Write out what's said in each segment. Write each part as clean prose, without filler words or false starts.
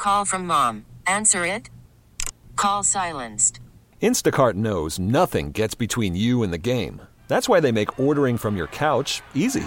Call from mom. Answer it. Call silenced. Instacart knows nothing gets between you and the game. That's why they make ordering from your couch easy.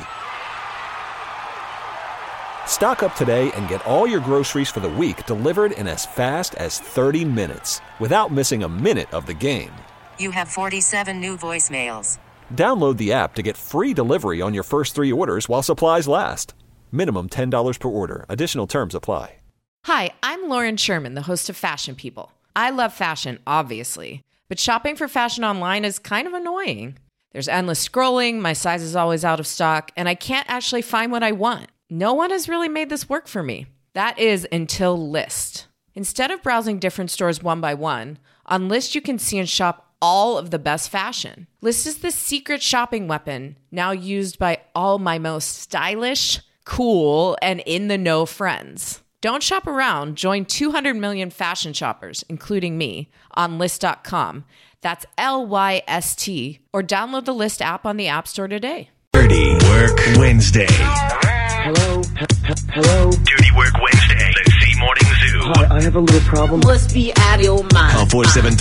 Stock up today and get all your groceries for the week delivered in as fast as 30 minutes without missing a minute of the game. You have 47 new voicemails. Download the app to get free delivery on your first 3 orders while supplies last. Minimum $10 per order. Additional terms apply. Hi, I'm Lauren Sherman, the host of Fashion People. I love fashion, obviously, but shopping for fashion online is kind of annoying. There's endless scrolling, my size is always out of stock, and I can't actually find what I want. No one has really made this work for me. That is until Lyst. Instead of browsing different stores one by one, on Lyst you can see and shop all of the best fashion. Lyst is the secret shopping weapon now used by all my most stylish, cool, and in-the-know friends. Don't shop around. Join 200 million fashion shoppers, including me, on Lyst.com. That's Lyst, or download the Lyst app on the App Store today. Dirty Work Wednesday. Hello? Hello? Dirty Work Wednesday. The Z Morning Zoo. Hi, I have a little problem. Must be out of your mind. Call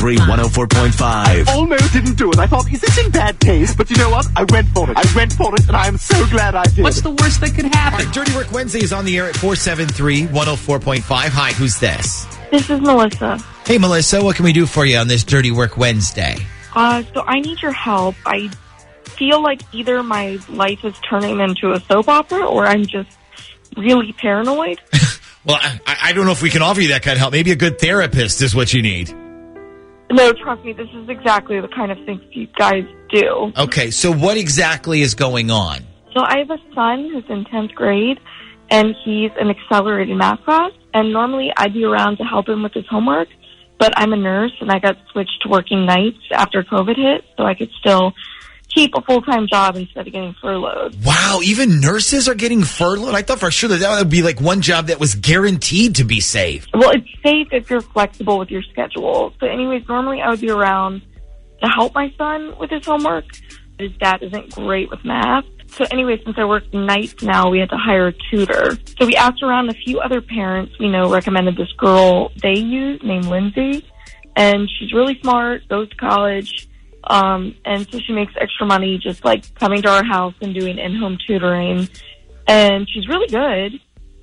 473-104.5. Almost didn't do it. I thought, is this in bad taste? But you know what? I went for it. And I am so glad I did. What's the worst that could happen? All right, Dirty Work Wednesday is on the air at 473-104.5. Hi, who's this? This is Melissa. Hey, Melissa, what can we do for you on this Dirty Work Wednesday? So I need your help. I feel like either my life is turning into a soap opera or I'm just really paranoid. Well, I don't know if we can offer you that kind of help. Maybe a good therapist is what you need. No, trust me, this is exactly the kind of things you guys do. Okay, so what exactly is going on? So I have a son who's in 10th grade, and he's in accelerated math class, and normally I'd be around to help him with his homework, but I'm a nurse, and I got switched to working nights after COVID hit, so I could still keep a full-time job instead of getting furloughed. Wow, even nurses are getting furloughed? I thought for sure that would be like one job that was guaranteed to be safe. Well, it's safe if you're flexible with your schedule. So anyways, normally I would be around to help my son with his homework. His dad isn't great with math. So anyway, since I work nights now, we had to hire a tutor. So we asked around a few other parents we know recommended this girl they use named Lindsay. And she's really smart, goes to college. And so she makes extra money just like coming to our house and doing in-home tutoring. And she's really good.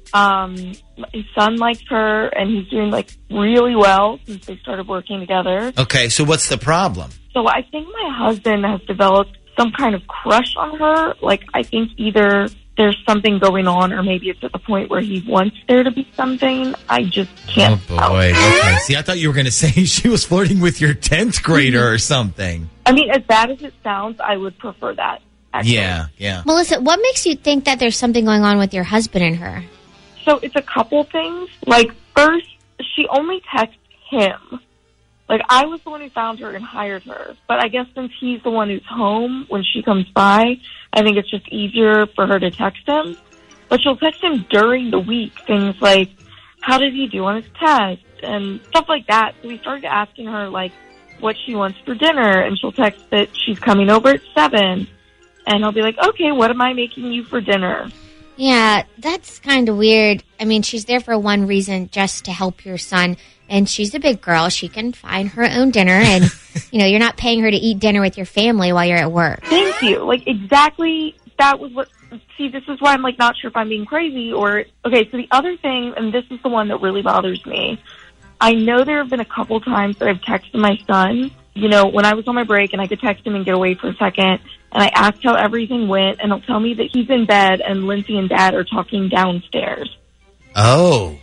His son likes her and he's doing like really well since they started working together. Okay, so what's the problem? So I think my husband has developed some kind of crush on her. Like I think either there's something going on or maybe it's at the point where he wants there to be something. I just can't. Oh boy. Okay. See, I thought you were going to say she was flirting with your 10th grader or something. I mean, as bad as it sounds, I would prefer that. Actually. Yeah. Melissa, what makes you think that there's something going on with your husband and her? So it's a couple things. Like, first, she only texts him. Like, I was the one who found her and hired her. But I guess since he's the one who's home when she comes by, I think it's just easier for her to text him. But she'll text him during the week, things like, how did he do on his test? And stuff like that. So we started asking her, like, what she wants for dinner. And she'll text that she's coming over at 7. And I'll be like, okay, what am I making you for dinner? Yeah, that's kind of weird. I mean, she's there for one reason, just to help your son. And she's a big girl. She can find her own dinner. And, you're not paying her to eat dinner with your family while you're at work. Thank you. Like, exactly, that was what... See, this is why I'm, like, not sure if I'm being crazy or... Okay, so the other thing, and this is the one that really bothers me. I know there have been a couple times that I've texted my son, when I was on my break and I could text him and get away for a second, and I asked how everything went, and he'll tell me that he's in bed and Lindsay and Dad are talking downstairs. Oh.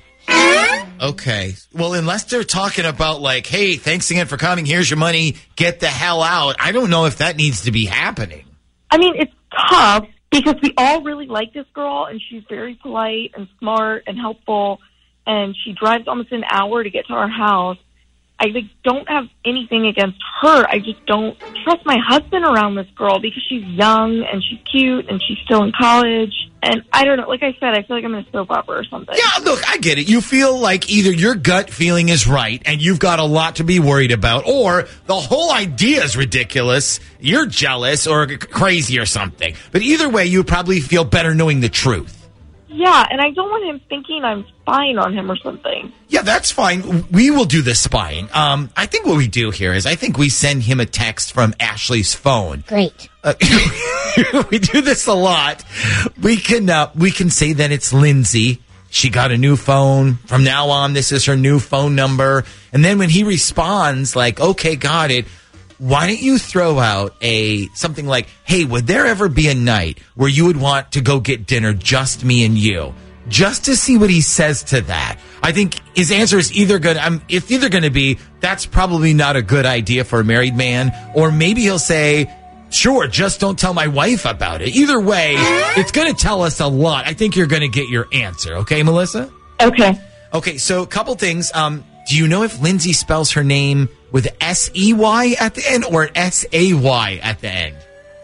Okay. Well, unless they're talking about like, hey, thanks again for coming. Here's your money. Get the hell out. I don't know if that needs to be happening. I mean, it's tough because we all really like this girl, and she's very polite and smart and helpful, and she drives almost an hour to get to our house. I don't have anything against her. I just don't trust my husband around this girl because she's young and she's cute and she's still in college. And I don't know. Like I said, I feel like I'm in a soap opera or something. Yeah, look, I get it. You feel like either your gut feeling is right and you've got a lot to be worried about, or the whole idea is ridiculous. You're jealous or crazy or something. But either way, you probably feel better knowing the truth. Yeah, and I don't want him thinking I'm spying on him or something. Yeah, that's fine. We will do the spying. I think what we do here is I think we send him a text from Ashley's phone. Great. We do this a lot. We can say that it's Lindsay. She got a new phone. From now on, this is her new phone number. And then when he responds like, okay, got it. Why don't you throw out something like, hey, would there ever be a night where you would want to go get dinner, just me and you? Just to see what he says to that. I think his answer is either it's either going to be, that's probably not a good idea for a married man, or maybe he'll say, sure, just don't tell my wife about it. Either way, it's going to tell us a lot. I think you're going to get your answer. Okay, Melissa? Okay. Okay, so a couple things. Do you know if Lindsay spells her name with S-E-Y at the end or S-A-Y at the end?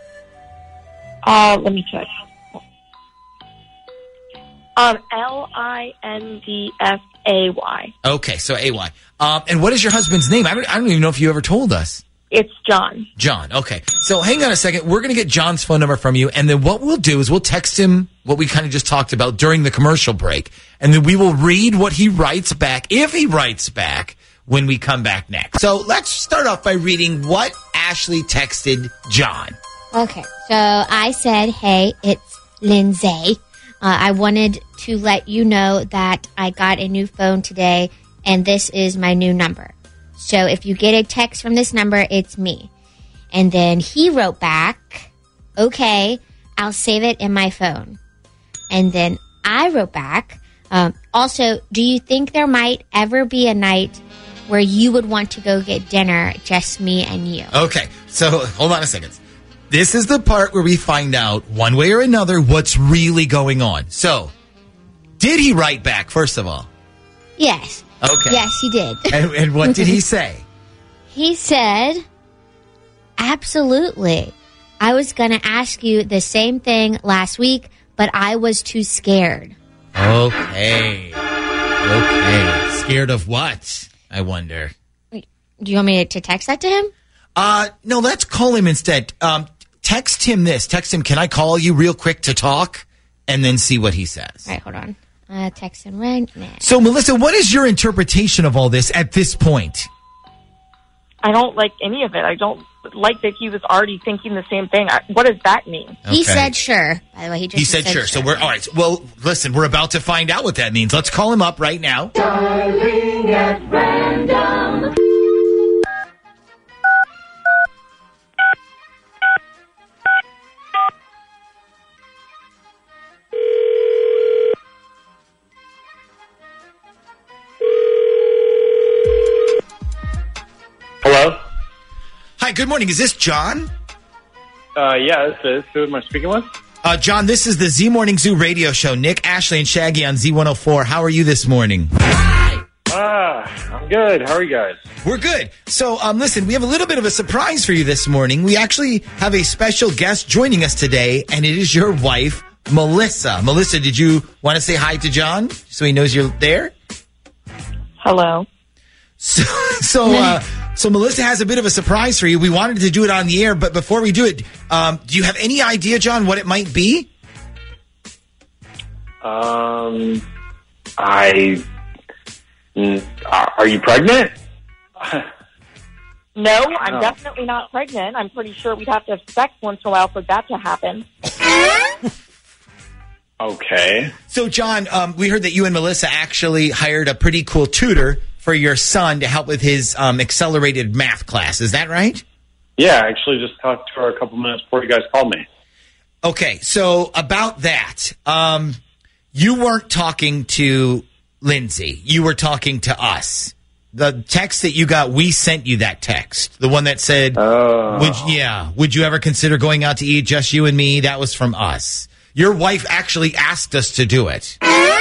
Let me check. L-I-N-D-S-A-Y. Okay, so A-Y. And what is your husband's name? I don't even know if you ever told us. It's John. John, okay. So hang on a second. We're going to get John's phone number from you, and then what we'll do is we'll text him what we kind of just talked about during the commercial break, and then we will read what he writes back, if he writes back, when we come back next. So let's start off by reading what Ashley texted John. Okay, so I said, hey, it's Lindsay. I wanted to let you know that I got a new phone today, and this is my new number. So if you get a text from this number, it's me. And then he wrote back, okay, I'll save it in my phone. And then I wrote back, also, do you think there might ever be a night where you would want to go get dinner, just me and you? Okay, so hold on a second. This is the part where we find out, one way or another, what's really going on. So, did he write back, first of all? Yes. Okay. Yes, he did. And what did he say? He said, absolutely. I was going to ask you the same thing last week, but I was too scared. Okay. Scared of what, I wonder? Do you want me to text that to him? No, let's call him instead. Text him this. Text him, can I call you real quick to talk? And then see what he says. All right, hold on. Text him right now. So, Melissa, what is your interpretation of all this at this point? I don't like any of it. I don't like that he was already thinking the same thing. What does that mean? Okay. He said sure. By the way, he said sure. So we're all right. Well, listen, we're about to find out what that means. Let's call him up right now. Darling at random. Hello? Hi, good morning. Is this John? Yeah, this is. Who am I speaking with? John, this is the Z Morning Zoo radio show. Nick, Ashley, and Shaggy on Z104. How are you this morning? I'm good. How are you guys? We're good. So, listen, we have a little bit of a surprise for you this morning. We actually have a special guest joining us today, and it is your wife, Melissa. Melissa, did you want to say hi to John so he knows you're there? Hello. So Melissa has a bit of a surprise for you. We wanted to do it on the air, but before we do it, do you have any idea, John, what it might be? Are you pregnant? No, I'm definitely not pregnant. I'm pretty sure we'd have to have sex once in a while for that to happen. Okay. So, John, we heard that you and Melissa actually hired a pretty cool tutor for your son to help with his accelerated math class. Is that right? Yeah, I actually just talked to her a couple minutes before you guys called me. Okay, so about that, you weren't talking to Lindsay. You were talking to us. The text that you got, we sent you that text. The one that said, would you ever consider going out to eat, just you and me? That was from us. Your wife actually asked us to do it.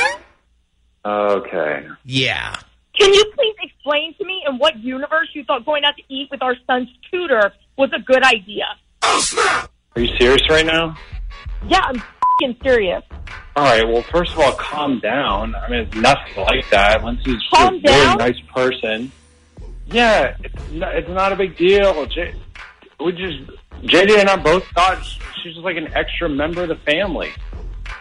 Okay. Yeah. Can you please explain to me in what universe you thought going out to eat with our son's tutor was a good idea? Oh, snap! Are you serious right now? Yeah, I'm f***ing serious. All right, well, first of all, calm down. I mean, it's nothing like that. Lindsay's a really nice person. Yeah, it's not a big deal. JD and I both thought she's just like an extra member of the family.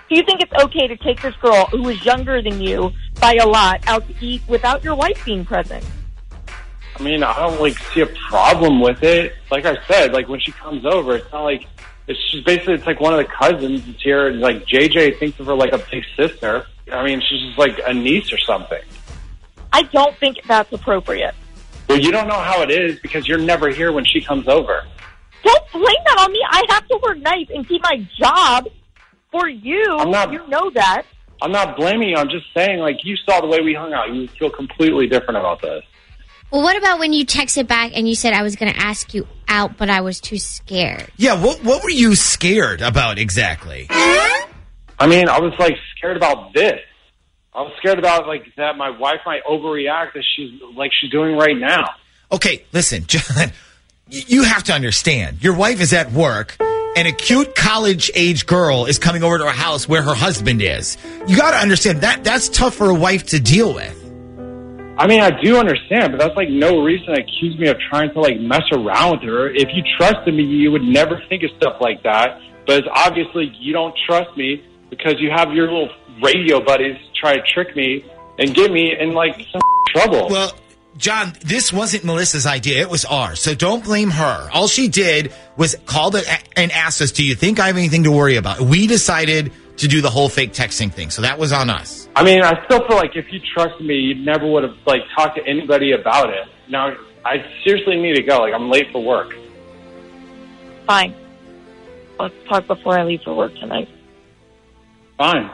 Do you think it's okay to take this girl who is younger than you by a lot out to eat without your wife being present? I mean, I don't like see a problem with it. Like I said, like when she comes over, it's not like it's just basically it's like one of the cousins is here, and like JJ thinks of her like a big sister. I mean, she's just like a niece or something. I don't think that's appropriate. Well, you don't know how it is because you're never here when she comes over. Don't blame that on me. I have to work nights and keep my job for you. You know that. I'm not blaming you. I'm just saying, like, you saw the way we hung out. You feel completely different about this. Well, what about when you texted back and you said I was going to ask you out, but I was too scared? Yeah, what were you scared about exactly? I mean, I was, like, scared about this. I was scared about, like, that my wife might overreact as she's doing right now. Okay, listen, John, you have to understand. Your wife is at work, and a cute college-age girl is coming over to her house where her husband is. You got to understand, that's tough for a wife to deal with. I mean, I do understand, but that's, like, no reason to accuse me of trying to, like, mess around with her. If you trusted me, you would never think of stuff like that. But it's obviously you don't trust me because you have your little radio buddies try to trick me and get me in, like, some trouble. Well, John, this wasn't Melissa's idea. It was ours. So don't blame her. All she did was call and asked us, do you think I have anything to worry about? We decided to do the whole fake texting thing. So that was on us. I mean, I still feel like if you trusted me, you never would have, like, talked to anybody about it. Now, I seriously need to go. Like, I'm late for work. Fine. Let's talk before I leave for work tonight. Fine.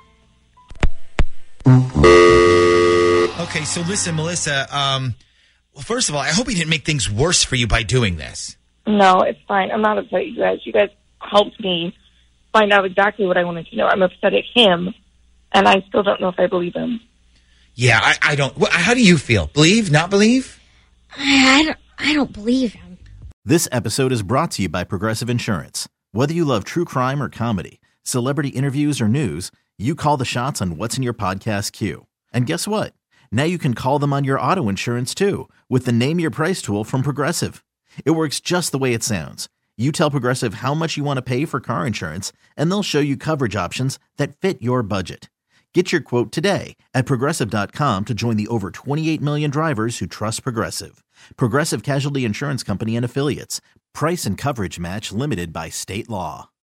Okay, so listen, Melissa, well, first of all, I hope he didn't make things worse for you by doing this. No, it's fine. I'm not upset at you guys. You guys helped me find out exactly what I wanted to know. I'm upset at him, and I still don't know if I believe him. Yeah, I don't. How do you feel? Believe? Not believe? I don't believe him. This episode is brought to you by Progressive Insurance. Whether you love true crime or comedy, celebrity interviews or news, you call the shots on what's in your podcast queue. And guess what? Now you can call them on your auto insurance too with the Name Your Price tool from Progressive. It works just the way it sounds. You tell Progressive how much you want to pay for car insurance, and they'll show you coverage options that fit your budget. Get your quote today at Progressive.com to join the over 28 million drivers who trust Progressive. Progressive Casualty Insurance Company and Affiliates. Price and coverage match limited by state law.